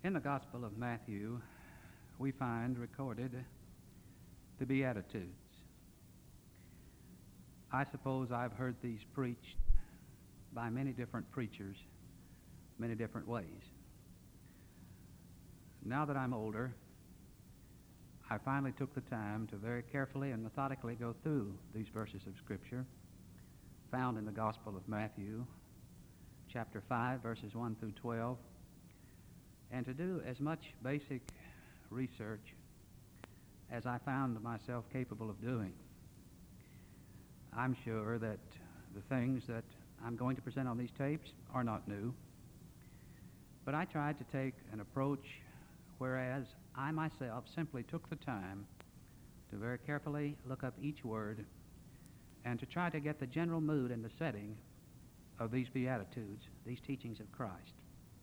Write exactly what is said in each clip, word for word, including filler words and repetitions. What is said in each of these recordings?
In the Gospel of Matthew, we find recorded the Beatitudes. I suppose I've heard these preached by many different preachers, many different ways. Now that I'm older, I finally took the time to very carefully and methodically go through these verses of Scripture found in the Gospel of Matthew, chapter five, verses one through twelve, and to do as much basic research as I found myself capable of doing. I'm sure that the things that I'm going to present on these tapes are not new, but I tried to take an approach whereas I myself simply took the time to very carefully look up each word and to try to get the general mood and the setting of these Beatitudes, these teachings of Christ.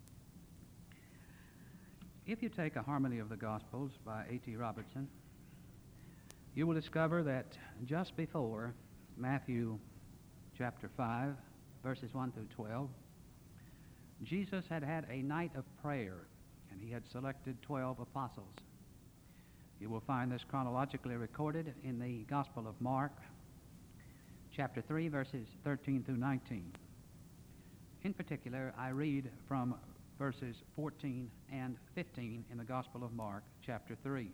If you take A Harmony of the Gospels by A T Robertson, you will discover that just before Matthew chapter five, verses one through twelve, Jesus had had a night of prayer, and he had selected twelve apostles. You will find this chronologically recorded in the Gospel of Mark, chapter three, verses thirteen through nineteen. In particular, I read from verses fourteen and fifteen in the Gospel of Mark, chapter three.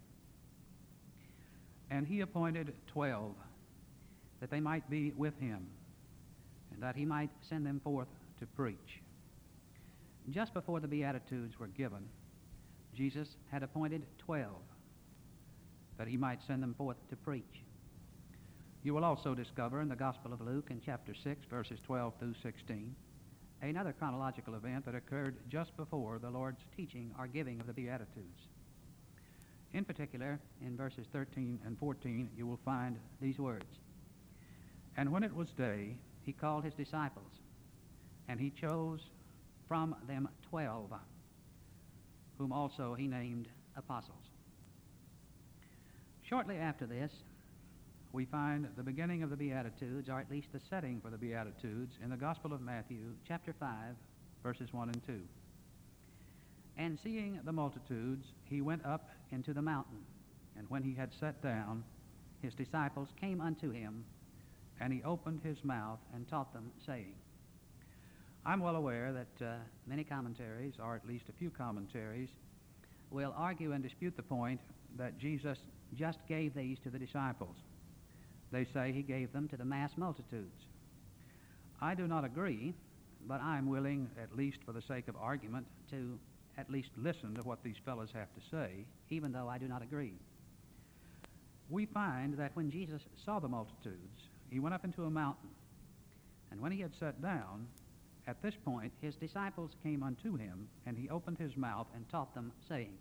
And he appointed twelve, that they might be with him, and that he might send them forth to preach. Just before the Beatitudes were given, Jesus had appointed twelve, that he might send them forth to preach. You will also discover in the Gospel of Luke, in chapter six, verses twelve through sixteen, another chronological event that occurred just before the Lord's teaching or giving of the Beatitudes. In particular, in verses thirteen and fourteen, you will find these words. And when it was day, he called his disciples, and he chose from them twelve, whom also he named apostles. Shortly after this, we find the beginning of the Beatitudes, or at least the setting for the Beatitudes, in the Gospel of Matthew, chapter five, verses one and two. And seeing the multitudes, he went up into the mountain, and when he had sat down, his disciples came unto him, and he opened his mouth and taught them, saying. I'm well aware that uh, many commentaries, or at least a few commentaries, will argue and dispute the point that Jesus just gave these to the disciples. They say he gave them to the mass multitudes. I do not agree, but I'm willing, at least for the sake of argument, to at least listen to what these fellows have to say, even though I do not agree. We find that when Jesus saw the multitudes, he went up into a mountain, and when he had sat down, at this point his disciples came unto him, and he opened his mouth and taught them, saying.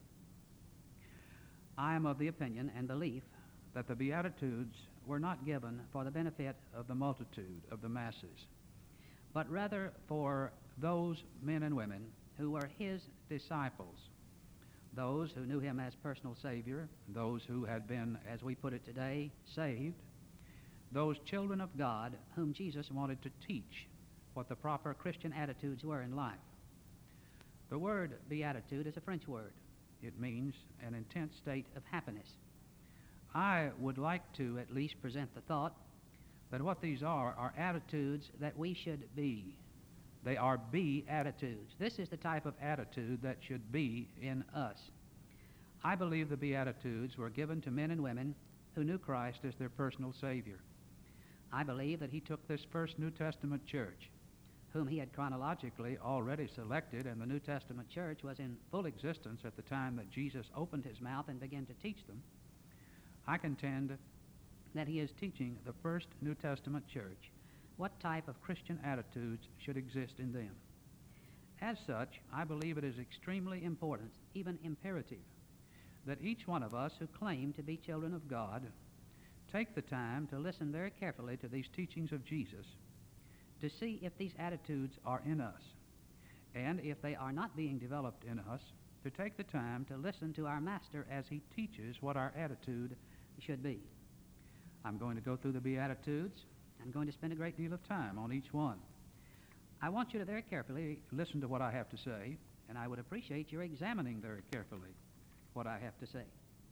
I am of the opinion and belief that the Beatitudes were not given for the benefit of the multitude, of the masses, but rather for those men and women who were his disciples, those who knew him as personal Savior, those who had been, as we put it today, saved, those children of God whom Jesus wanted to teach what the proper Christian attitudes were in life. The word beatitude is a French word. It means an intense state of happiness. I would like to at least present the thought that what these are are attitudes that we should be. They are be attitudes. This is the type of attitude that should be in us. I believe the Beatitudes were given to men and women who knew Christ as their personal Savior. I believe that he took this first New Testament church, whom he had chronologically already selected, and the New Testament church was in full existence at the time that Jesus opened his mouth and began to teach them. I contend that he is teaching the first New Testament church what type of Christian attitudes should exist in them. As such, I believe it is extremely important, even imperative, that each one of us who claim to be children of God take the time to listen very carefully to these teachings of Jesus to see if these attitudes are in us, and if they are not being developed in us, to take the time to listen to our Master as he teaches what our attitude should be. I'm going to go through the Beatitudes. I'm going to spend a great deal of time on each one. I want you to very carefully listen to what I have to say, and I would appreciate your examining very carefully what I have to say.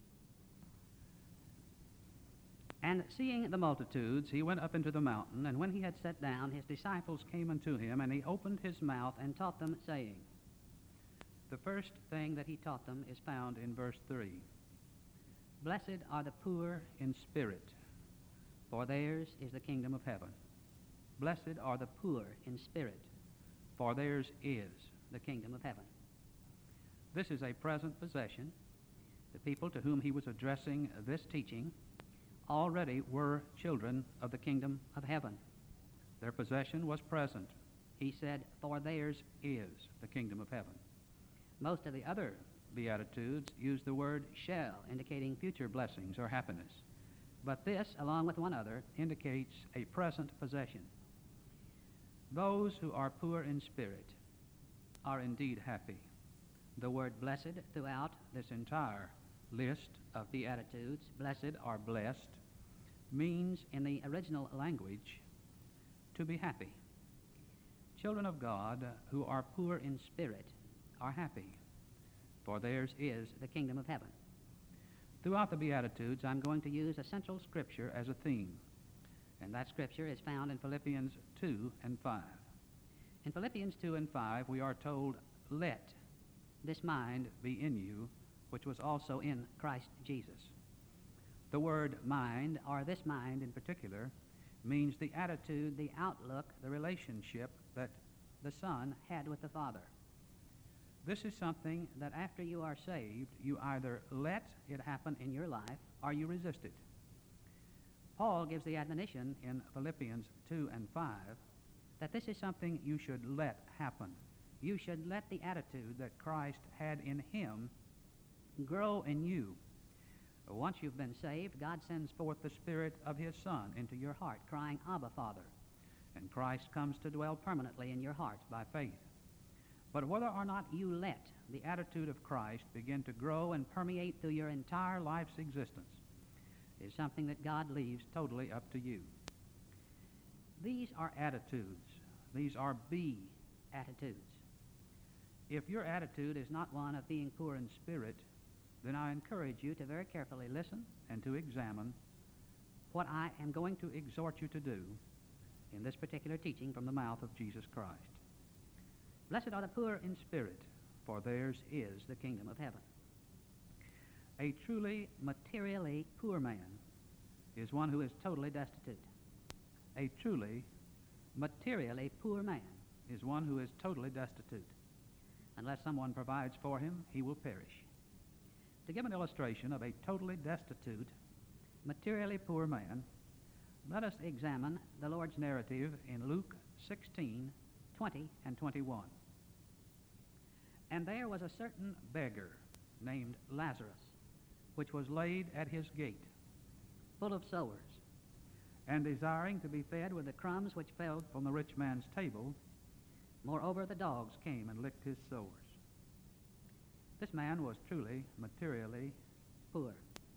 And seeing the multitudes, he went up into the mountain, and when he had sat down, his disciples came unto him, and he opened his mouth and taught them, saying, the first thing that he taught them is found in verse three. Blessed are the poor in spirit, for theirs is the kingdom of heaven. Blessed are the poor in spirit, for theirs is the kingdom of heaven. This is a present possession. The people to whom he was addressing this teaching already were children of the kingdom of heaven. Their possession was present. He said, for theirs is the kingdom of heaven. Most of the other Beatitudes use the word shall, indicating future blessings or happiness. But this, along with one other, indicates a present possession. Those who are poor in spirit are indeed happy. The word blessed throughout this entire list of Beatitudes, blessed or blessed, means in the original language to be happy. Children of God who are poor in spirit are happy, for theirs is the kingdom of heaven. Throughout the Beatitudes, I'm going to use a central scripture as a theme, and that scripture is found in Philippians two and five. In Philippians two and five, we are told, let this mind be in you, which was also in Christ Jesus. The word mind, or this mind in particular, means the attitude, the outlook, the relationship that the Son had with the Father. This is something that after you are saved, you either let it happen in your life or you resist it. Paul gives the admonition in Philippians two and five that this is something you should let happen. You should let the attitude that Christ had in him grow in you. Once you've been saved, God sends forth the Spirit of his Son into your heart, crying, Abba, Father. And Christ comes to dwell permanently in your heart by faith. But whether or not you let the attitude of Christ begin to grow and permeate through your entire life's existence is something that God leaves totally up to you. These are attitudes. These are be attitudes. If your attitude is not one of being poor in spirit, then I encourage you to very carefully listen and to examine what I am going to exhort you to do in this particular teaching from the mouth of Jesus Christ. Blessed are the poor in spirit, for theirs is the kingdom of heaven. A truly materially poor man is one who is totally destitute. A truly materially poor man is one who is totally destitute. Unless someone provides for him, he will perish. To give an illustration of a totally destitute, materially poor man, let us examine the Lord's narrative in Luke sixteen, twenty and twenty-one. And there was a certain beggar named Lazarus, which was laid at his gate, full of sores, and desiring to be fed with the crumbs which fell from the rich man's table. Moreover, the dogs came and licked his sores. This man was truly materially poor.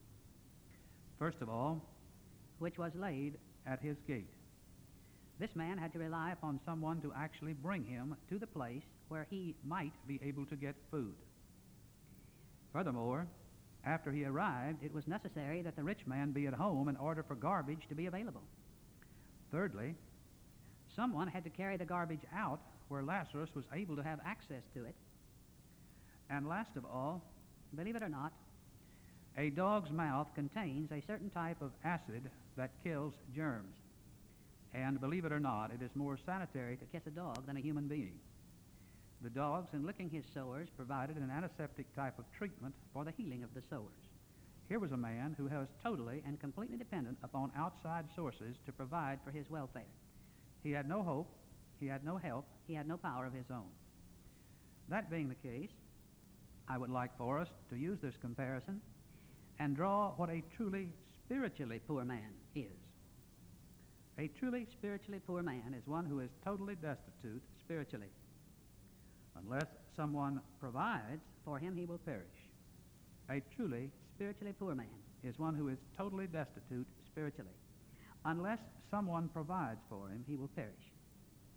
First of all, which was laid at his gate. This man had to rely upon someone to actually bring him to the place where he might be able to get food. Furthermore, after he arrived, it was necessary that the rich man be at home in order for garbage to be available. Thirdly, someone had to carry the garbage out where Lazarus was able to have access to it. And last of all, believe it or not, a dog's mouth contains a certain type of acid that kills germs. And believe it or not, it is more sanitary to kiss a dog than a human being. The dogs, in licking his sores, provided an antiseptic type of treatment for the healing of the sores. Here was a man who was totally and completely dependent upon outside sources to provide for his welfare. He had no hope, he had no help, he had no power of his own. That being the case, I would like for us to use this comparison and draw what a truly spiritually poor man is. A truly spiritually poor man is one who is totally destitute spiritually. Unless someone provides for him, he will perish. A truly spiritually poor man is one who is totally destitute spiritually. Unless someone provides for him, he will perish.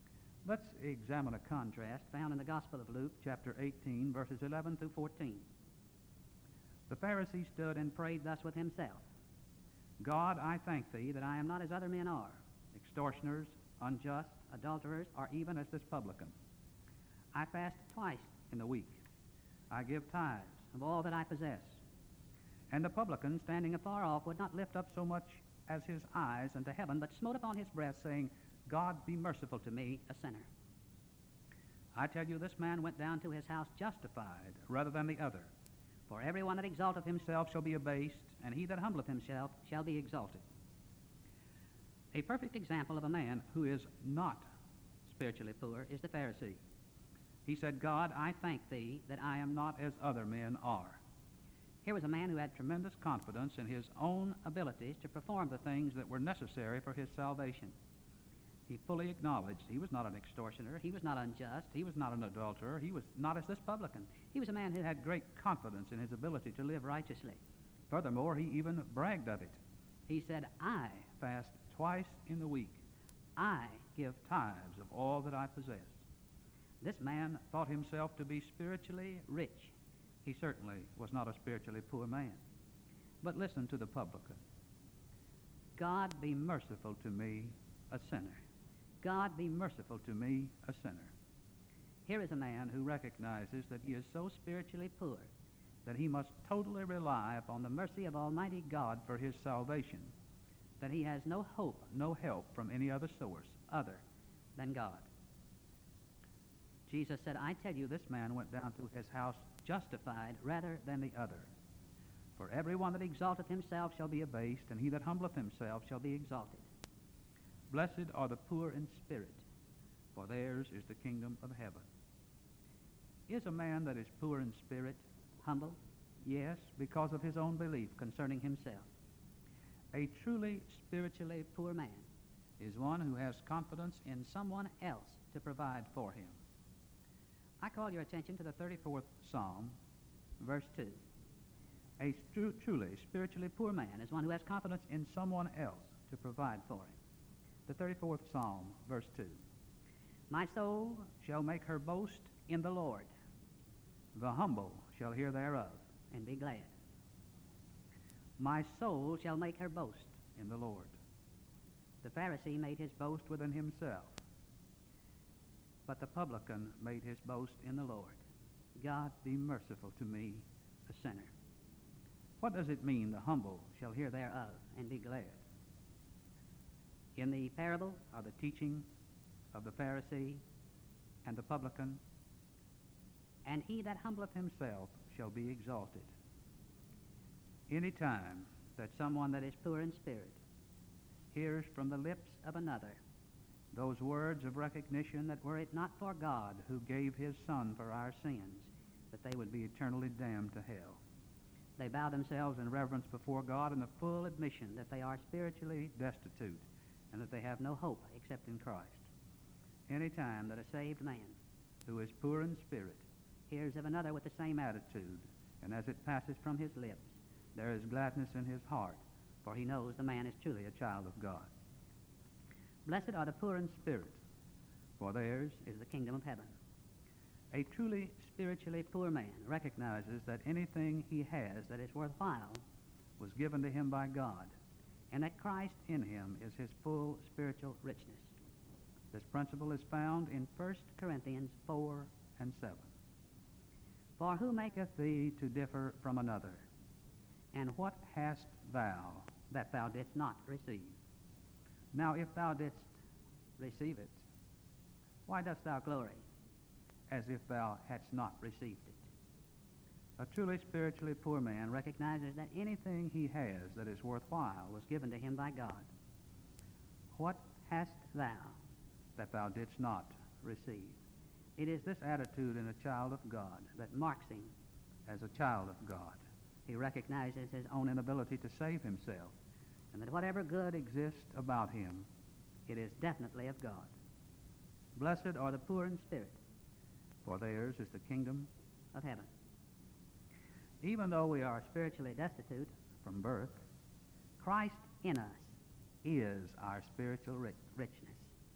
Let's examine a contrast found in the Gospel of Luke, chapter eighteen, verses eleven through fourteen. The Pharisee stood and prayed thus with himself, God, I thank thee that I am not as other men are, extortioners, unjust, adulterers, or even as this publican. I fast twice in the week. I give tithes of all that I possess. And the publican, standing afar off, would not lift up so much as his eyes unto heaven, but smote upon his breast, saying, God, be merciful to me, a sinner. I tell you, this man went down to his house justified rather than the other. For everyone that exalteth himself shall be abased, and he that humbleth himself shall be exalted. A perfect example of a man who is not spiritually poor is the Pharisee. He said, God, I thank thee that I am not as other men are. Here was a man who had tremendous confidence in his own abilities to perform the things that were necessary for his salvation. He fully acknowledged he was not an extortioner, he was not unjust, he was not an adulterer, he was not as this publican. He was a man who had great confidence in his ability to live righteously. Furthermore, he even bragged of it. He said, I fast twice in the week. I give tithes of all that I possess. This man thought himself to be spiritually rich. He certainly was not a spiritually poor man. But listen to the publican. God be merciful to me, a sinner. God be merciful to me, a sinner. Here is a man who recognizes that he is so spiritually poor that he must totally rely upon the mercy of Almighty God for his salvation, that he has no hope, no help from any other source other than God. Jesus said, I tell you, this man went down to his house justified rather than the other. For everyone that exalteth himself shall be abased, and he that humbleth himself shall be exalted. Blessed are the poor in spirit, for theirs is the kingdom of heaven. Is a man that is poor in spirit humble? Yes, because of his own belief concerning himself. A truly spiritually poor man is one who has confidence in someone else to provide for him. I call your attention to the thirty-fourth Psalm, verse two. A tru- truly spiritually poor man is one who has confidence in someone else to provide for him. The thirty-fourth Psalm, verse two. My soul shall make her boast in the Lord. The humble shall hear thereof and be glad. My soul shall make her boast in the Lord. The Pharisee made his boast within himself, but the publican made his boast in the Lord. God, be merciful to me, a sinner. What does it mean, the humble shall hear thereof and be glad? In the parable are the teaching of the Pharisee and the publican, and he that humbleth himself shall be exalted. Any time that someone that is poor in spirit hears from the lips of another those words of recognition that were it not for God who gave his Son for our sins, that they would be eternally damned to hell. They bow themselves in reverence before God in the full admission that they are spiritually destitute and that they have no hope except in Christ. Any time that a saved man who is poor in spirit hears of another with the same attitude, and as it passes from his lips, there is gladness in his heart, for he knows the man is truly a child of God. Blessed are the poor in spirit, for theirs is the kingdom of heaven. A truly spiritually poor man recognizes that anything he has that is worthwhile was given to him by God, and that Christ in him is his full spiritual richness. This principle is found in First Corinthians four and seven. For who maketh thee to differ from another? And what hast thou that thou didst not receive? Now if thou didst receive it, why dost thou glory, as if thou hadst not received it? A truly spiritually poor man recognizes that anything he has that is worthwhile was given to him by God. What hast thou that thou didst not receive? It is this attitude in a child of God that marks him as a child of God. He recognizes his own inability to save himself, and that whatever good exists about him, it is definitely of God. Blessed are the poor in spirit, for theirs is the kingdom of heaven. Even though we are spiritually destitute from birth, Christ in us is our spiritual ri- richness.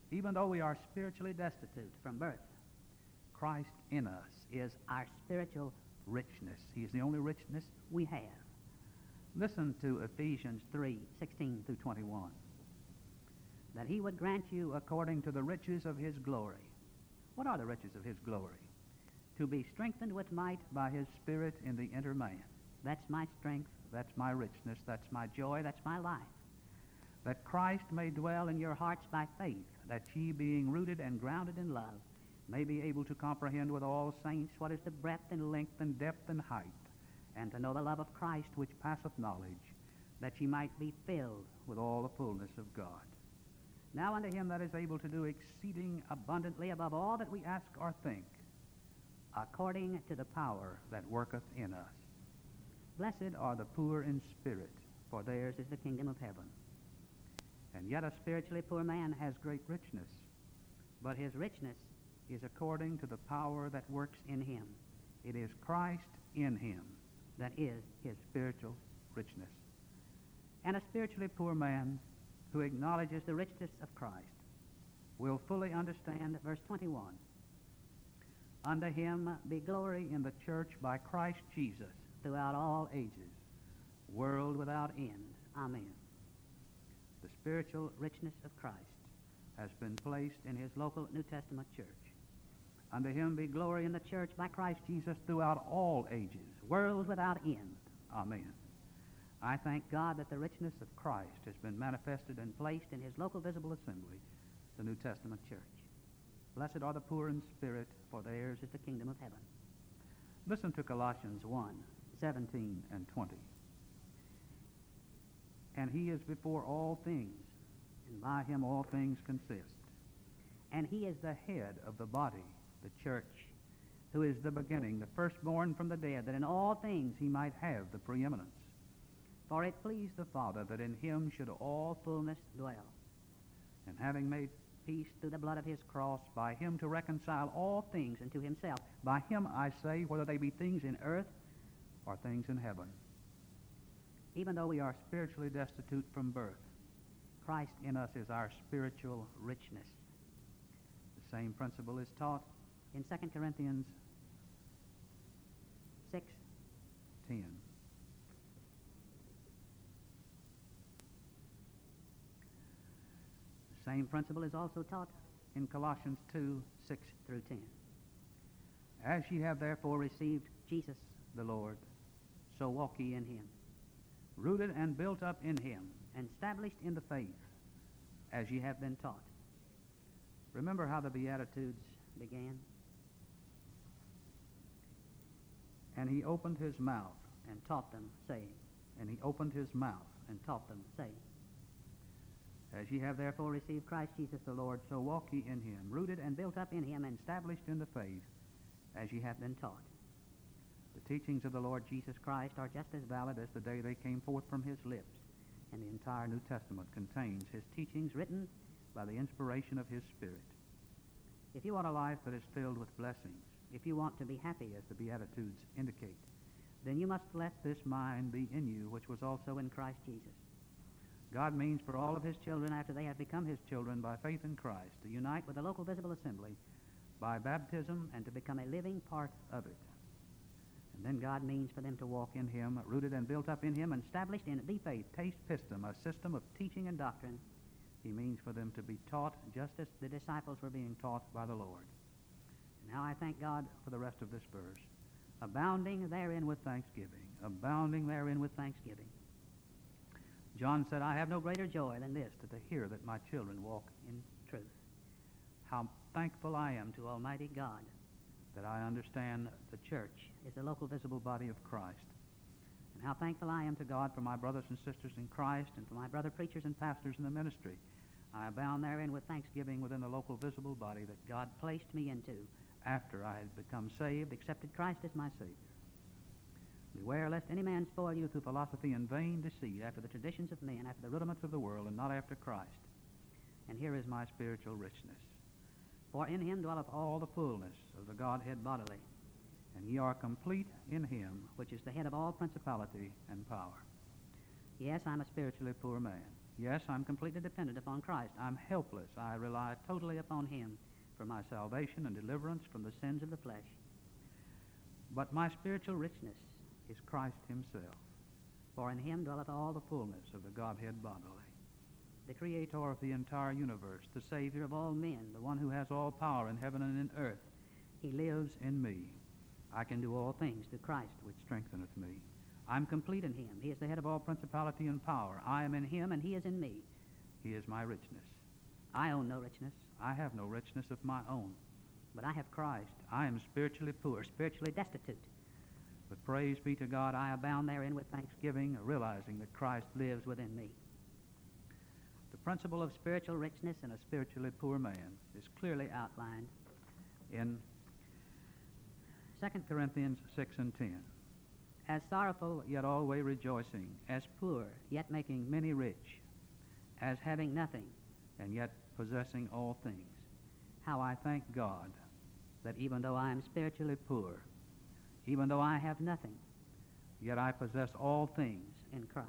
Even though we are spiritually destitute from birth, Christ in us is our spiritual richness. He is the only richness we have. Listen to Ephesians three, sixteen through twenty-one. That he would grant you according to the riches of his glory. What are the riches of his glory? To be strengthened with might by his Spirit in the inner man. That's my strength, that's my richness, that's my joy, that's my life. That Christ may dwell in your hearts by faith, that ye, being rooted and grounded in love, may be able to comprehend with all saints what is the breadth and length and depth and height, and to know the love of Christ which passeth knowledge, that ye might be filled with all the fullness of God. Now unto him that is able to do exceeding abundantly above all that we ask or think, according to the power that worketh in us. Blessed are the poor in spirit, for theirs is the kingdom of heaven. And yet a spiritually poor man has great richness, but his richness is according to the power that works in him. It is Christ in him that is his spiritual richness. And a spiritually poor man who acknowledges the richness of Christ will fully understand verse twenty-one. Unto him be glory in the church by Christ Jesus throughout all ages, world without end. Amen. The spiritual richness of Christ has been placed in his local New Testament church. Unto him be glory in the church by Christ Jesus throughout all ages, world without end. Amen. I thank God that the richness of Christ has been manifested and placed in his local visible assembly, the New Testament church. Blessed are the poor in spirit, for theirs is the kingdom of heaven. Listen to Colossians one, seventeen and twenty. And he is before all things, and by him all things consist. And he is the head of the body, the church, who is the beginning, the firstborn from the dead, that in all things he might have the preeminence. For it pleased the Father that in him should all fullness dwell. And having made peace through the blood of his cross, by him to reconcile all things unto himself. By him, I say, whether they be things in earth or things in heaven. Even though we are spiritually destitute from birth, Christ in us is our spiritual richness. The same principle is taught in Second Corinthians six, ten. The same principle is also taught in Colossians two, six through ten. As ye have therefore received Jesus the Lord, so walk ye in him, rooted and built up in him, and established in the faith, as ye have been taught. Remember how the Beatitudes began? And he opened his mouth and taught them, saying, and he opened his mouth and taught them, saying, as ye have therefore received Christ Jesus the Lord, so walk ye in him, rooted and built up in him, and established in the faith, as ye have been taught. The teachings of the Lord Jesus Christ are just as valid as the day they came forth from his lips, and the entire New Testament contains his teachings written by the inspiration of his Spirit. If you want a life that is filled with blessings, if you want to be happy, as the Beatitudes indicate, then you must let this mind be in you, which was also in Christ Jesus. God means for all of his children, after they have become his children by faith in Christ, to unite with the local visible assembly by baptism and to become a living part of it. And then God means for them to walk in him, rooted and built up in him, and established in the faith, taste pistum, a system of teaching and doctrine. He means for them to be taught just as the disciples were being taught by the Lord. Now I thank God for the rest of this verse. Abounding therein with thanksgiving. Abounding therein with thanksgiving. John said, I have no greater joy than this, to hear that my children walk in truth. How thankful I am to Almighty God that I understand the church is the local visible body of Christ. And how thankful I am to God for my brothers and sisters in Christ and for my brother preachers and pastors in the ministry. I abound therein with thanksgiving within the local visible body that God placed me into after I had become saved, accepted Christ as my Savior. Beware lest any man spoil you through philosophy and vain deceit, after the traditions of men, after the rudiments of the world, and not after Christ. And here is my spiritual richness. For in him dwelleth all the fullness of the Godhead bodily, and ye are complete in him, which is the head of all principality and power. Yes, I'm a spiritually poor man. Yes, I'm completely dependent upon Christ. I'm helpless. I rely totally upon Him for my salvation and deliverance from the sins of the flesh. But my spiritual richness is Christ Himself, for in Him dwelleth all the fullness of the Godhead bodily. The Creator of the entire universe, the Savior of all men, the one who has all power in heaven and in earth, He lives in me. I can do all things through Christ which strengtheneth me. I'm complete in Him. He is the head of all principality and power. I am in Him, and He is in me. He is my richness. I own no richness. I have no richness of my own. But I have Christ. I am spiritually poor, spiritually destitute. But praise be to God, I abound therein with thanksgiving, realizing that Christ lives within me. The principle of spiritual richness in a spiritually poor man is clearly outlined in Second Corinthians six and ten. As sorrowful, yet always rejoicing, as poor, yet making many rich, as having nothing, and yet possessing all things. How I thank God that even though I am spiritually poor, even though I have nothing, yet I possess all things in Christ.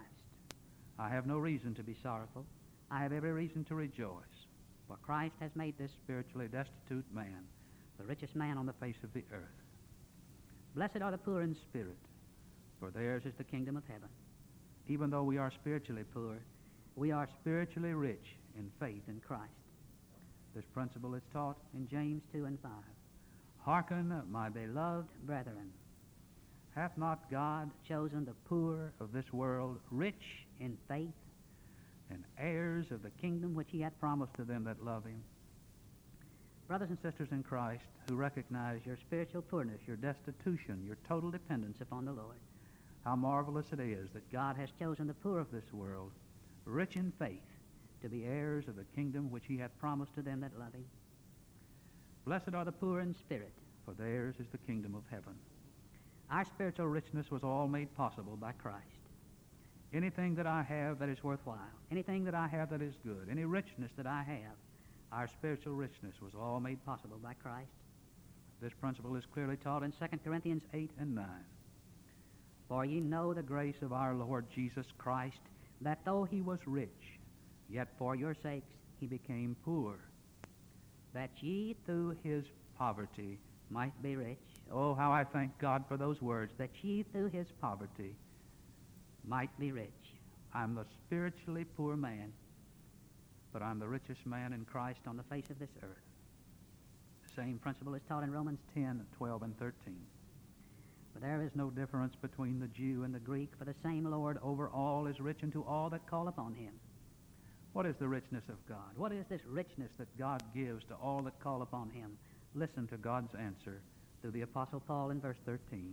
I have no reason to be sorrowful. I have every reason to rejoice, for Christ has made this spiritually destitute man the richest man on the face of the earth. Blessed are the poor in spirit, for theirs is the kingdom of heaven. Even though we are spiritually poor, we are spiritually rich in faith in Christ. This principle is taught in James two and five. Hearken, my beloved brethren, hath not God chosen the poor of this world rich in faith and heirs of the kingdom which He hath promised to them that love Him? Brothers and sisters in Christ who recognize your spiritual poorness, your destitution, your total dependence upon the Lord, how marvelous it is that God has chosen the poor of this world, rich in faith, to be heirs of the kingdom which He hath promised to them that love Him. Blessed are the poor in spirit, for theirs is the kingdom of heaven. Our spiritual richness was all made possible by Christ. Anything that I have that is worthwhile, anything that I have that is good, any richness that I have, our spiritual richness was all made possible by Christ. This principle is clearly taught in Second Corinthians eight and nine. For ye know the grace of our Lord Jesus Christ, that though He was rich, yet for your sakes He became poor, that ye through His poverty might be rich. Oh, how I thank God for those words, that ye through His poverty might be rich. I'm the spiritually poor man, but I'm the richest man in Christ on the face of this earth. The same principle is taught in Romans ten, twelve, and thirteen. For there is no difference between the Jew and the Greek, for the same Lord over all is rich unto all that call upon Him. What is the richness of God? What is this richness that God gives to all that call upon Him? Listen to God's answer through the Apostle Paul in verse thirteen.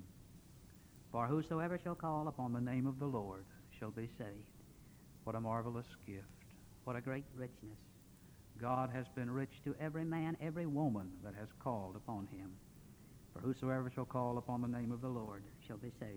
For whosoever shall call upon the name of the Lord shall be saved. What a marvelous gift. What a great richness. God has been rich to every man, every woman that has called upon Him. For whosoever shall call upon the name of the Lord shall be saved.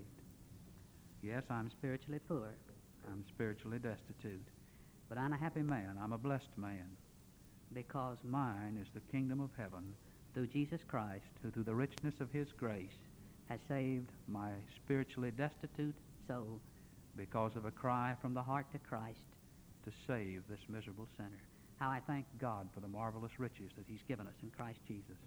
Yes, I'm spiritually poor. I'm spiritually destitute. But I'm a happy man. I'm a blessed man. Because mine is the kingdom of heaven through Jesus Christ, who through the richness of His grace has saved my spiritually destitute soul because of a cry from the heart to Christ to save this miserable sinner. How I thank God for the marvelous riches that He's given us in Christ Jesus.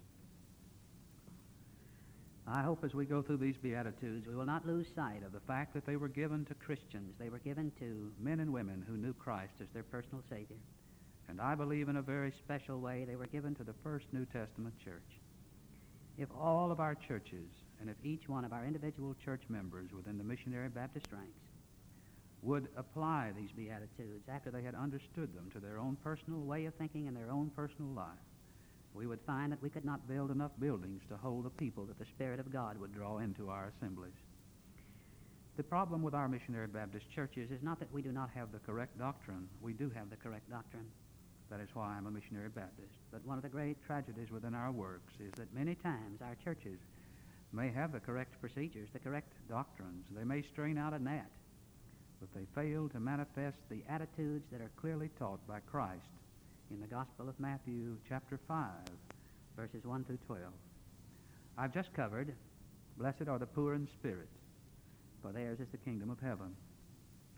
I hope as we go through these Beatitudes, we will not lose sight of the fact that they were given to Christians. They were given to men and women who knew Christ as their personal Savior. And I believe in a very special way they were given to the first New Testament church. If all of our churches, and if each one of our individual church members within the Missionary Baptist ranks would apply these Beatitudes after they had understood them to their own personal way of thinking and their own personal life, we would find that we could not build enough buildings to hold the people that the Spirit of God would draw into our assemblies. The problem with our Missionary Baptist churches is not that we do not have the correct doctrine. We do have the correct doctrine. That is why I'm a Missionary Baptist. But one of the great tragedies within our works is that many times our churches may have the correct procedures, the correct doctrines. They may strain out a gnat, but they fail to manifest the attitudes that are clearly taught by Christ in the Gospel of Matthew, chapter five, verses one through twelve. I've just covered, blessed are the poor in spirit, for theirs is the kingdom of heaven.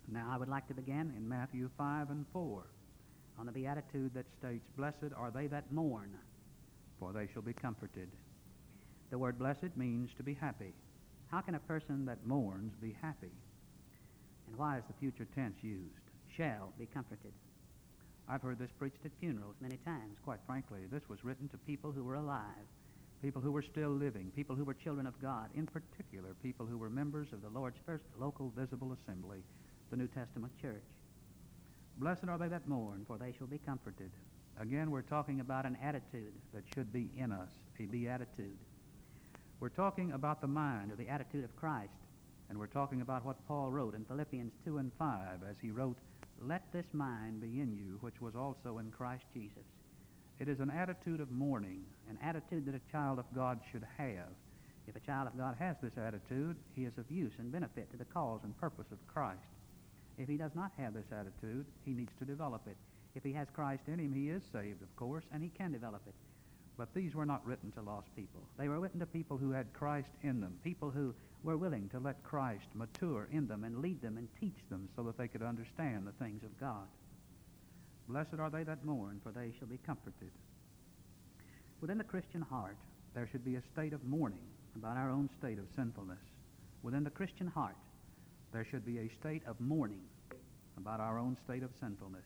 Now I would like to begin in Matthew five and four on the beatitude that states, "Blessed are they that mourn, for they shall be comforted." The word blessed means to be happy. How can a person that mourns be happy? And why is the future tense used? Shall be comforted. I've heard this preached at funerals many times. Quite frankly, this was written to people who were alive, people who were still living, people who were children of God, in particular people who were members of the Lord's first local visible assembly, the New Testament church. Blessed are they that mourn, for they shall be comforted. Again, we're talking about an attitude that should be in us, a beatitude. We're talking about the mind or the attitude of Christ, and we're talking about what Paul wrote in Philippians two and five as he wrote, "Let this mind be in you, which was also in Christ Jesus." It is an attitude of mourning, an attitude that a child of God should have. If a child of God has this attitude, he is of use and benefit to the cause and purpose of Christ. If he does not have this attitude, he needs to develop it. If he has Christ in him, he is saved, of course, and he can develop it. But these were not written to lost people. They were written to people who had Christ in them, people who were willing to let Christ mature in them and lead them and teach them so that they could understand the things of God. Blessed are they that mourn, for they shall be comforted. Within the Christian heart, there should be a state of mourning about our own state of sinfulness. Within the Christian heart, there should be a state of mourning about our own state of sinfulness.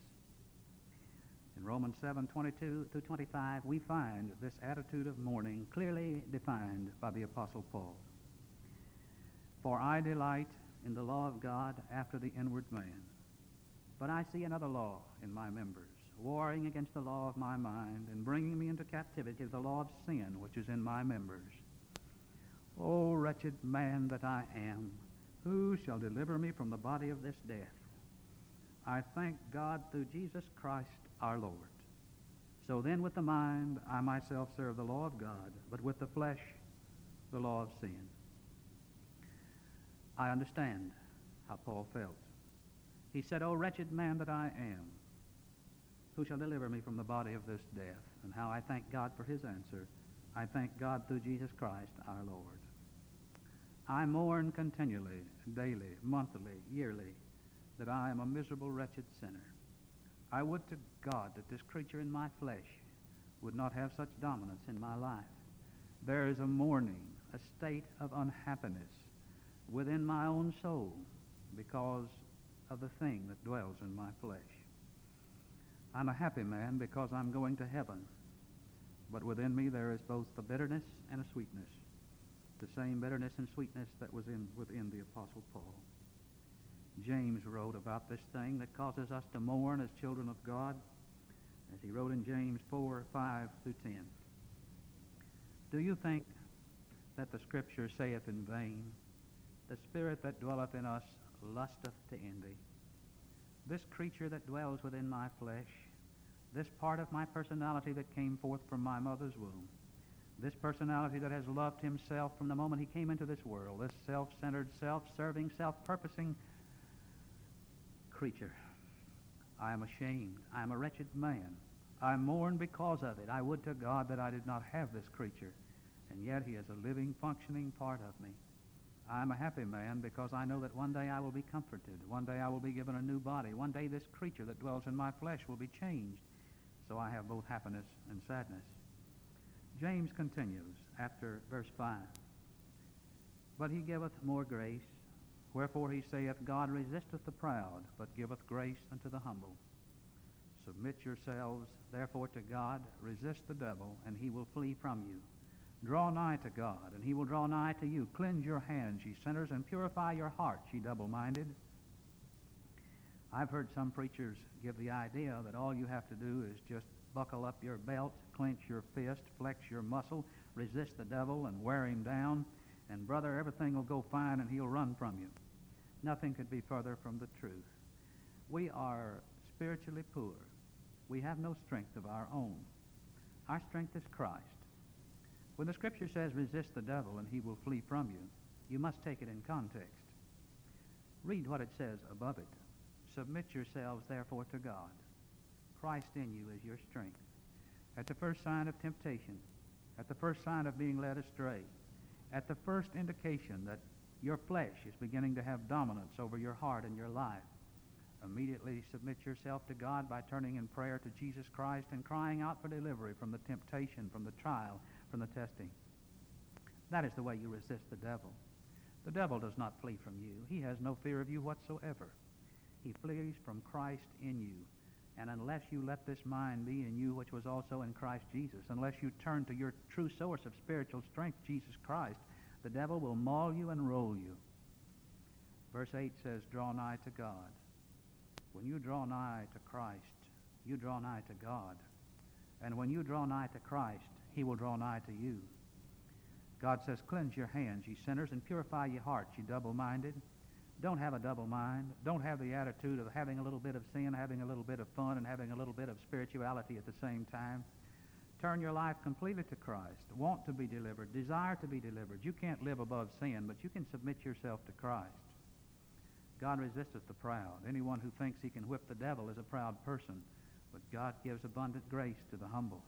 In Romans seven, twenty-two through twenty-five, we find this attitude of mourning clearly defined by the Apostle Paul. "For I delight in the law of God after the inward man. But I see another law in my members, warring against the law of my mind, and bringing me into captivity to the law of sin which is in my members. O wretched man that I am, who shall deliver me from the body of this death? I thank God through Jesus Christ our Lord. So then with the mind I myself serve the law of God, but with the flesh the law of sin." I understand how Paul felt. He said, "O wretched man that I am, who shall deliver me from the body of this death?" And how I thank God for his answer. I thank God through Jesus Christ our Lord. I mourn continually, daily, monthly, yearly, that I am a miserable, wretched sinner. I would to God that this creature in my flesh would not have such dominance in my life. There is a mourning, a state of unhappiness within my own soul because of the thing that dwells in my flesh. I'm a happy man because I'm going to heaven, but within me there is both a bitterness and a sweetness, the same bitterness and sweetness that was in within the Apostle Paul. James wrote about this thing that causes us to mourn as children of God, as he wrote in James four, five through ten. "Do you think that the Scripture saith in vain, the Spirit that dwelleth in us lusteth to envy? This creature that dwells within my flesh, this part of my personality that came forth from my mother's womb, this personality that has loved himself from the moment he came into this world, this self-centered, self-serving, self-purposing creature. I am ashamed. I am a wretched man. I mourn because of it. I would to God that I did not have this creature, and yet he is a living, functioning part of me. I am a happy man because I know that one day I will be comforted. One day I will be given a new body. One day this creature that dwells in my flesh will be changed. So I have both happiness and sadness." James continues after verse five. "But he giveth more grace. Wherefore he saith, God resisteth the proud, but giveth grace unto the humble. Submit yourselves therefore to God, resist the devil, and he will flee from you. Draw nigh to God, and he will draw nigh to you. Cleanse your hands, ye sinners, and purify your hearts, ye double-minded." I've heard some preachers give the idea that all you have to do is just buckle up your belt, clench your fist, flex your muscle, resist the devil, and wear him down, and brother, everything will go fine and he'll run from you. Nothing could be further from the truth. We are spiritually poor. We have no strength of our own. Our strength is Christ. When the Scripture says, resist the devil and he will flee from you, you must take it in context. Read what it says above it. Submit yourselves therefore to God. Christ in you is your strength. At the first sign of temptation, at the first sign of being led astray, at the first indication that your flesh is beginning to have dominance over your heart and your life, Immediately submit yourself to God by turning in prayer to Jesus Christ and crying out for delivery from the temptation, from the trial, from the testing. That is the way you resist the devil. The devil does not flee from you. He has no fear of you whatsoever. He flees from Christ in you. And unless you let this mind be in you, which was also in Christ Jesus, unless you turn to your true source of spiritual strength, Jesus Christ, the devil will maul you and roll you. Verse eight says, draw nigh to God. When you draw nigh to Christ, you draw nigh to God. And when you draw nigh to Christ, he will draw nigh to you. God says, cleanse your hands, ye sinners, and purify your hearts, ye double-minded. Don't have a double mind. Don't have the attitude of having a little bit of sin, having a little bit of fun, and having a little bit of spirituality at the same time. Turn your life completely to Christ. Want to be delivered. Desire to be delivered. You can't live above sin, but you can submit yourself to Christ. God resisteth the proud. Anyone who thinks he can whip the devil is a proud person, but God gives abundant grace to the humble.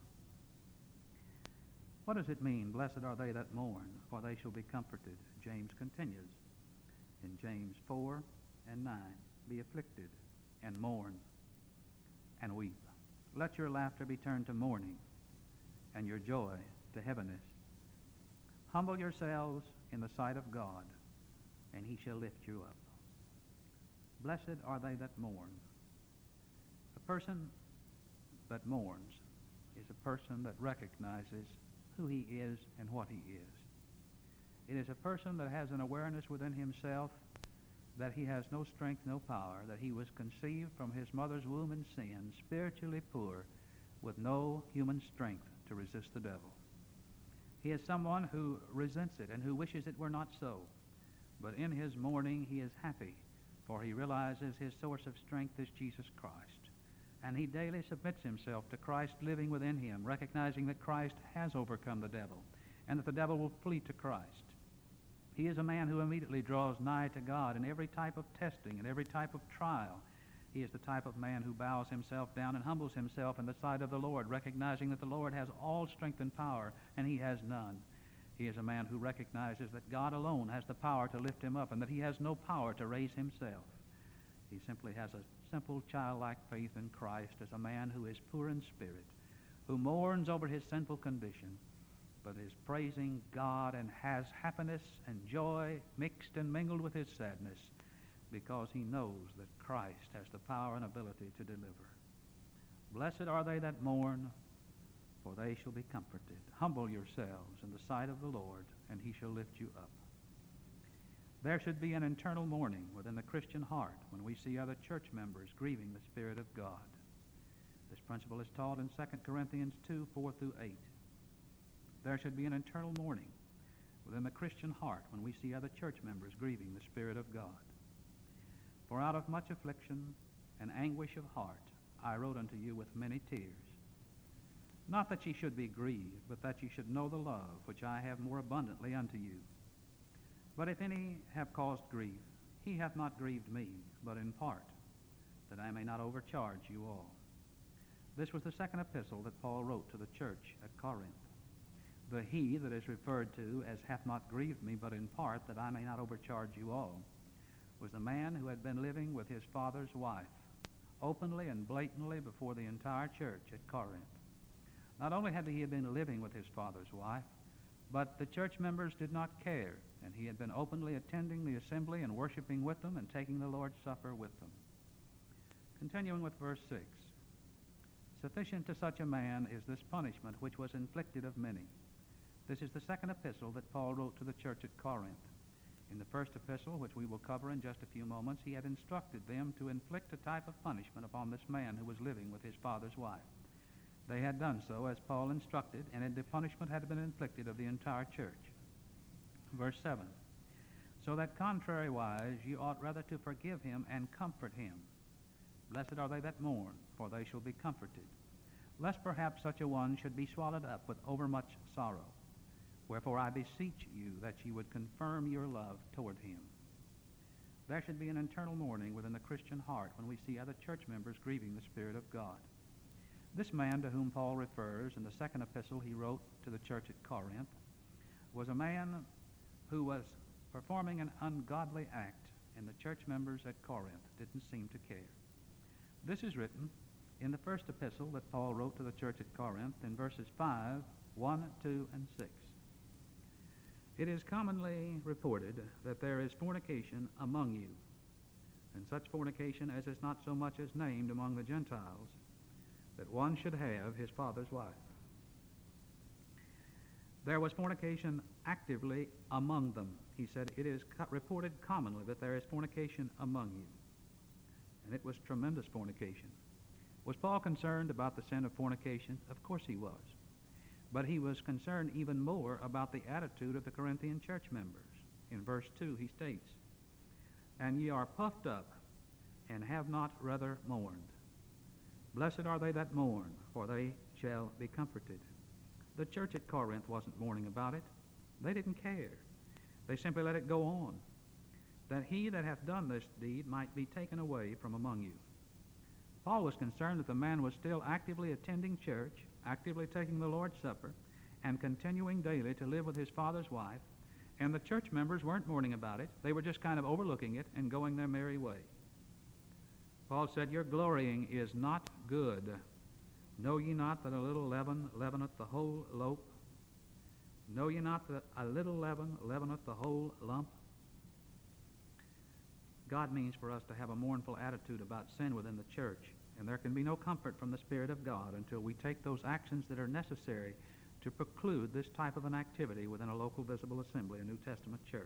What does it mean, blessed are they that mourn, for they shall be comforted? James continues in James four and nine, be afflicted and mourn and weep. Let your laughter be turned to mourning and your joy to heaviness. Humble yourselves in the sight of God, and he shall lift you up. Blessed are they that mourn. A person that mourns is a person that recognizes who he is and what he is. It is a person that has an awareness within himself that he has no strength, no power, that he was conceived from his mother's womb in sin, spiritually poor, with no human strength to resist the devil. He is someone who resents it and who wishes it were not so. But in his mourning he is happy, for he realizes his source of strength is Jesus Christ. And he daily submits himself to Christ living within him, recognizing that Christ has overcome the devil and that the devil will flee to Christ. He is a man who immediately draws nigh to God in every type of testing and every type of trial. He is the type of man who bows himself down and humbles himself in the sight of the Lord, recognizing that the Lord has all strength and power and he has none. He is a man who recognizes that God alone has the power to lift him up and that he has no power to raise himself. He simply has a simple childlike faith in Christ as a man who is poor in spirit, who mourns over his sinful condition, but is praising God and has happiness and joy mixed and mingled with his sadness because he knows that Christ has the power and ability to deliver. Blessed are they that mourn, for they shall be comforted. Humble yourselves in the sight of the Lord, and he shall lift you up. There should be an internal mourning within the Christian heart when we see other church members grieving the Spirit of God. This principle is taught in Second Corinthians two, four through eight. There should be an internal mourning within the Christian heart when we see other church members grieving the Spirit of God. For out of much affliction and anguish of heart I wrote unto you with many tears. Not that ye should be grieved, but that ye should know the love which I have more abundantly unto you. But if any have caused grief, he hath not grieved me, but in part, that I may not overcharge you all. This was the second epistle that Paul wrote to the church at Corinth. The he that is referred to as hath not grieved me, but in part, that I may not overcharge you all, was the man who had been living with his father's wife, openly and blatantly before the entire church at Corinth. Not only had he been living with his father's wife, but the church members did not care, and he had been openly attending the assembly and worshiping with them and taking the Lord's Supper with them. Continuing with verse six. Sufficient to such a man is this punishment which was inflicted of many. This is the second epistle that Paul wrote to the church at Corinth. In the first epistle, which we will cover in just a few moments, he had instructed them to inflict a type of punishment upon this man who was living with his father's wife. They had done so as Paul instructed, and the punishment had been inflicted of the entire church. Verse seven. So that contrariwise ye ought rather to forgive him and comfort him. Blessed are they that mourn, for they shall be comforted. Lest perhaps such a one should be swallowed up with overmuch sorrow. Wherefore I beseech you that ye would confirm your love toward him. There should be an internal mourning within the Christian heart when we see other church members grieving the Spirit of God. This man to whom Paul refers in the second epistle he wrote to the church at Corinth was a man who was performing an ungodly act and the church members at Corinth didn't seem to care. This is written in the first epistle that Paul wrote to the church at Corinth in verses five, one, two, and six. It is commonly reported that there is fornication among you, and such fornication as is not so much as named among the Gentiles, that one should have his father's wife. There was fornication actively among them. He said, it is co- reported commonly that there is fornication among you. And it was tremendous fornication. Was Paul concerned about the sin of fornication? Of course he was. But he was concerned even more about the attitude of the Corinthian church members. In verse two he states, and ye are puffed up, and have not rather mourned. Blessed are they that mourn, for they shall be comforted. The church at Corinth wasn't mourning about it. They didn't care. They simply let it go on, that he that hath done this deed might be taken away from among you. Paul was concerned that the man was still actively attending church, actively taking the Lord's Supper, and continuing daily to live with his father's wife, and the church members weren't mourning about it. They were just kind of overlooking it and going their merry way. Paul said, your glorying is not good. Know ye not that a little leaven leaveneth the whole loaf? Know ye not that a little leaven leaveneth the whole lump? God means for us to have a mournful attitude about sin within the church, and there can be no comfort from the Spirit of God until we take those actions that are necessary to preclude this type of an activity within a local visible assembly, a New Testament church.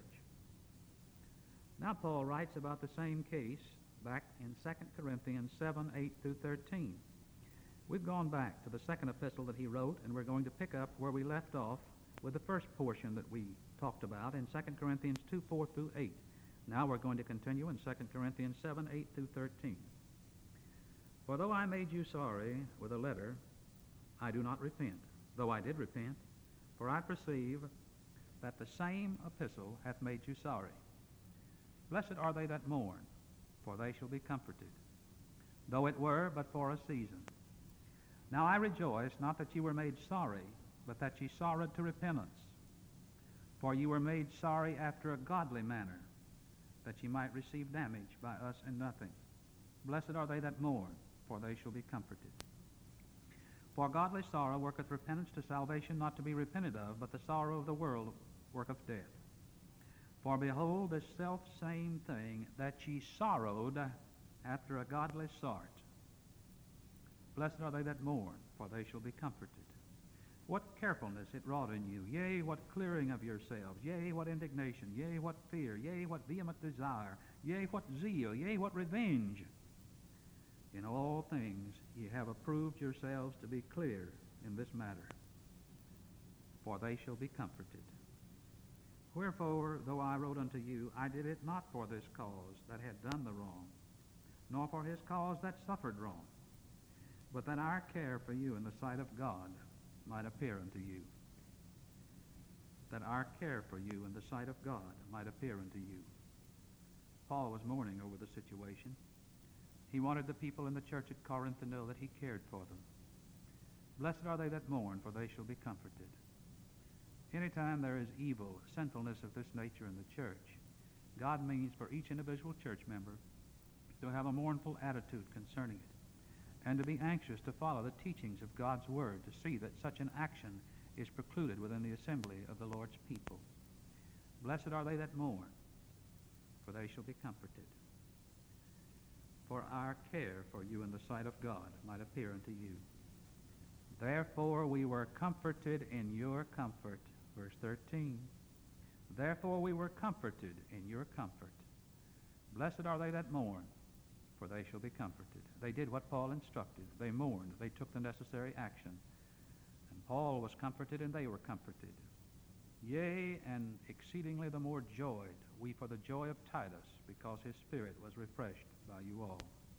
Now Paul writes about the same case back in Second Corinthians seven, eight through thirteen. We've gone back to the second epistle that he wrote, and we're going to pick up where we left off with the first portion that we talked about in Second Corinthians two, four through eight. Now we're going to continue in Second Corinthians seven, eight through thirteen. For though I made you sorry with a letter, I do not repent, though I did repent, for I perceive that the same epistle hath made you sorry. Blessed are they that mourn, for they shall be comforted, though it were but for a season. Now I rejoice, not that ye were made sorry, but that ye sorrowed to repentance. For ye were made sorry after a godly manner, that ye might receive damage by us in nothing. Blessed are they that mourn, for they shall be comforted. For godly sorrow worketh repentance to salvation, not to be repented of, but the sorrow of the world worketh death. For behold, this selfsame thing, that ye sorrowed after a godly sort. Blessed are they that mourn, for they shall be comforted. What carefulness it wrought in you, yea, what clearing of yourselves, yea, what indignation, yea, what fear, yea, what vehement desire, yea, what zeal, yea, what revenge. In all things ye have approved yourselves to be clear in this matter, for they shall be comforted. Wherefore, though I wrote unto you, I did it not for this cause that had done the wrong, nor for his cause that suffered wrong, but that our care for you in the sight of God might appear unto you. That our care for you in the sight of God might appear unto you. Paul was mourning over the situation. He wanted the people in the church at Corinth to know that he cared for them. Blessed are they that mourn, for they shall be comforted. Anytime there is evil, sinfulness of this nature in the church, God means for each individual church member to have a mournful attitude concerning it, and to be anxious to follow the teachings of God's Word, to see that such an action is precluded within the assembly of the Lord's people. Blessed are they that mourn, for they shall be comforted. For our care for you in the sight of God might appear unto you. Therefore we were comforted in your comfort. Verse thirteen. Therefore we were comforted in your comfort. Blessed are they that mourn, for they shall be comforted. They did what Paul instructed. They mourned. They took the necessary action. And Paul was comforted, and they were comforted. Yea, and exceedingly the more joyed we for the joy of Titus, because his spirit was refreshed by you all.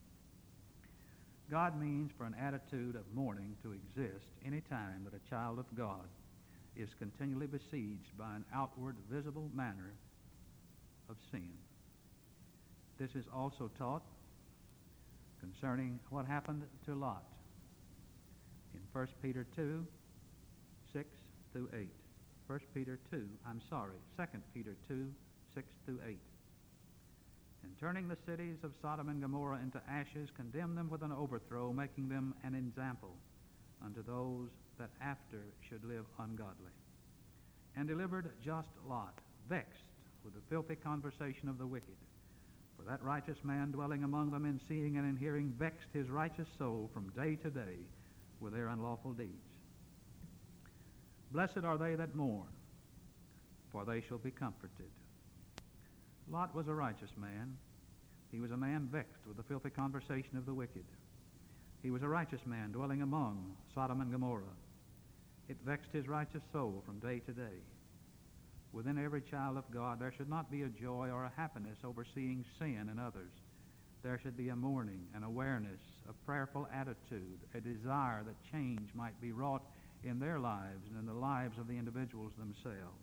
God means for an attitude of mourning to exist any time that a child of God is continually besieged by an outward, visible manner of sin. This is also taught concerning what happened to Lot in First Peter two, six through eight. First Peter two, I'm sorry, Second Peter two, six through eight. and turning the cities of Sodom and Gomorrah into ashes, condemned them with an overthrow, making them an example unto those that after should live ungodly, and delivered just Lot, vexed with the filthy conversation of the wicked. For that righteous man dwelling among them in seeing and in hearing vexed his righteous soul from day to day with their unlawful deeds. Blessed are they that mourn, for they shall be comforted. Lot was a righteous man. He was a man vexed with the filthy conversation of the wicked. He was a righteous man dwelling among Sodom and Gomorrah. It vexed his righteous soul from day to day. Within every child of God, there should not be a joy or a happiness over seeing sin in others. There should be a mourning, an awareness, a prayerful attitude, a desire that change might be wrought in their lives and in the lives of the individuals themselves.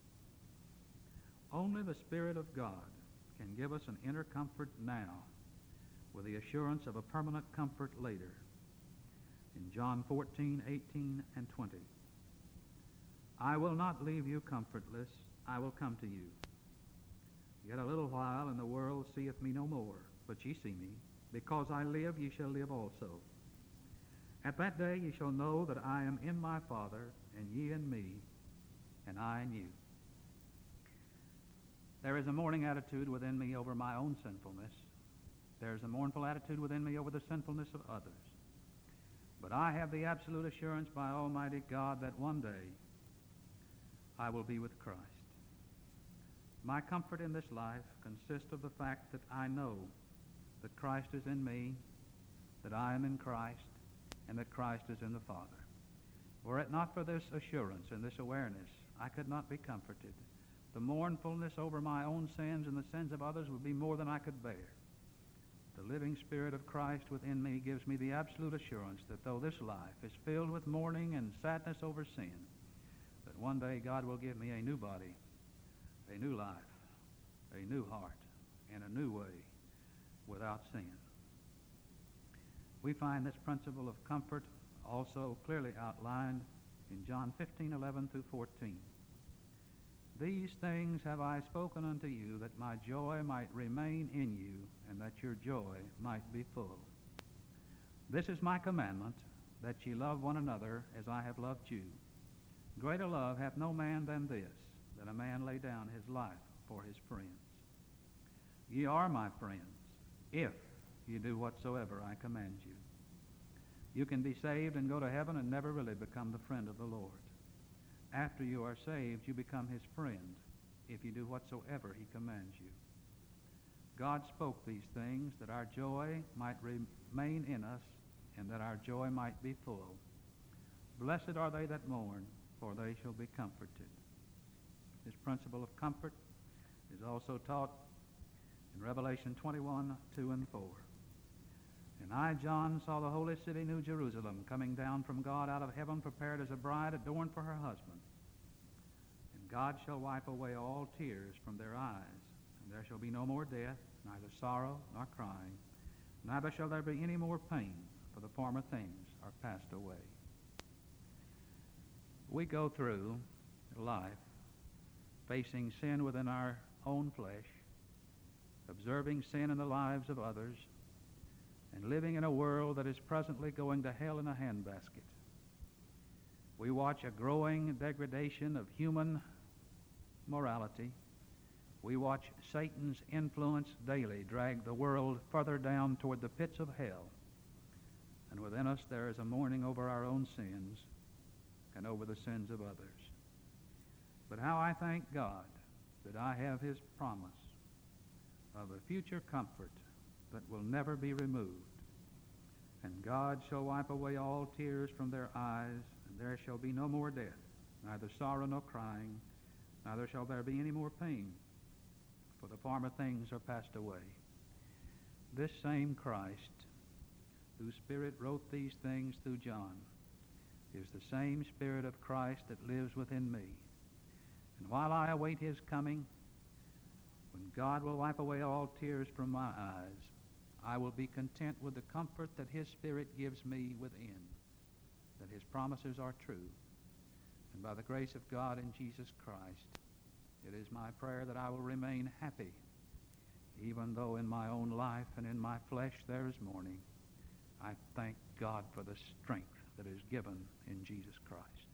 Only the Spirit of God can give us an inner comfort now with the assurance of a permanent comfort later. In John fourteen, eighteen, and twenty, I will not leave you comfortless, I will come to you. Yet a little while, and the world seeth me no more, but ye see me. Because I live, ye shall live also. At that day ye shall know that I am in my Father, and ye in me, and I in you. There is a mourning attitude within me over my own sinfulness. There is a mournful attitude within me over the sinfulness of others. But I have the absolute assurance by Almighty God that one day I will be with Christ. My comfort in this life consists of the fact that I know that Christ is in me, that I am in Christ, and that Christ is in the Father. Were it not for this assurance and this awareness, I could not be comforted. The mournfulness over my own sins and the sins of others would be more than I could bear. The living Spirit of Christ within me gives me the absolute assurance that though this life is filled with mourning and sadness over sin, that one day God will give me a new body, a new life, a new heart, and a new way without sin. We find this principle of comfort also clearly outlined in John fifteen, eleven through fourteen. These things have I spoken unto you, that my joy might remain in you, and that your joy might be full. This is my commandment, that ye love one another as I have loved you. Greater love hath no man than this, that a man lay down his life for his friends. Ye are my friends, if ye do whatsoever I command you. You can be saved and go to heaven and never really become the friend of the Lord. After you are saved, you become his friend if you do whatsoever he commands you. God spoke these things that our joy might remain in us and that our joy might be full. Blessed are they that mourn, for they shall be comforted. This principle of comfort is also taught in Revelation twenty-one, two and four. And I, John, saw the holy city, New Jerusalem, coming down from God out of heaven, prepared as a bride adorned for her husband. And God shall wipe away all tears from their eyes, and there shall be no more death, neither sorrow nor crying, neither shall there be any more pain, for the former things are passed away. We go through life facing sin within our own flesh, observing sin in the lives of others, and living in a world that is presently going to hell in a handbasket. We watch a growing degradation of human morality. We watch Satan's influence daily drag the world further down toward the pits of hell. And within us there is a mourning over our own sins and over the sins of others. But how I thank God that I have his promise of a future comfort that will never be removed. And God shall wipe away all tears from their eyes, and there shall be no more death, neither sorrow nor crying, neither shall there be any more pain, for the former things are passed away. This same Christ, whose Spirit wrote these things through John, is the same Spirit of Christ that lives within me. And while I await his coming, when God will wipe away all tears from my eyes, I will be content with the comfort that his Spirit gives me within, that his promises are true. And by the grace of God in Jesus Christ, it is my prayer that I will remain happy even though in my own life and in my flesh there is mourning, I thank God for the strength that is given in Jesus Christ.